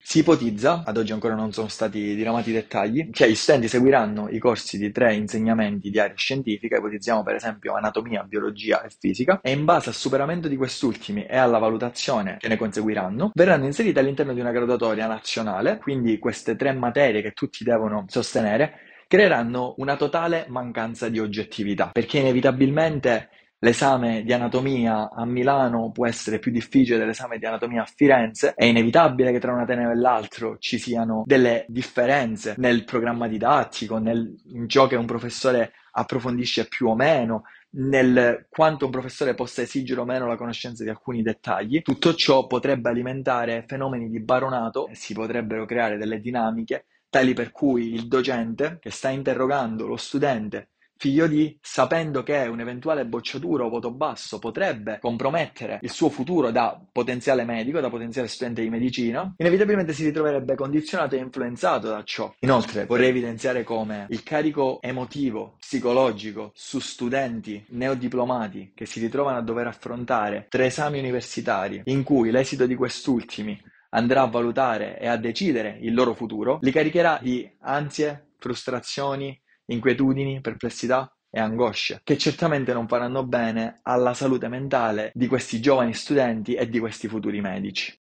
Si ipotizza, ad oggi ancora non sono stati diramati i dettagli, che gli studenti seguiranno i corsi di tre insegnamenti di area scientifica, ipotizziamo per esempio anatomia, biologia e fisica, e in base al superamento di quest'ultimi e alla valutazione che ne conseguiranno, verranno inseriti all'interno di una graduatoria nazionale, quindi queste tre materie che tutti devono sostenere creeranno una totale mancanza di oggettività, perché inevitabilmente l'esame di anatomia a Milano può essere più difficile dell'esame di anatomia a Firenze, è inevitabile che tra un ateneo e l'altro ci siano delle differenze nel programma didattico, in ciò che un professore approfondisce più o meno, nel quanto un professore possa esigere o meno la conoscenza di alcuni dettagli. Tutto ciò potrebbe alimentare fenomeni di baronato e si potrebbero creare delle dinamiche tali per cui il docente che sta interrogando lo studente figlio di, sapendo che un eventuale bocciatura o voto basso potrebbe compromettere il suo futuro da potenziale medico, da potenziale studente di medicina, inevitabilmente si ritroverebbe condizionato e influenzato da ciò. Inoltre, vorrei evidenziare come il carico emotivo, psicologico su studenti neodiplomati che si ritrovano a dover affrontare tre esami universitari in cui l'esito di quest'ultimi andrà a valutare e a decidere il loro futuro, li caricherà di ansie, frustrazioni, inquietudini, perplessità e angosce, che certamente non faranno bene alla salute mentale di questi giovani studenti e di questi futuri medici.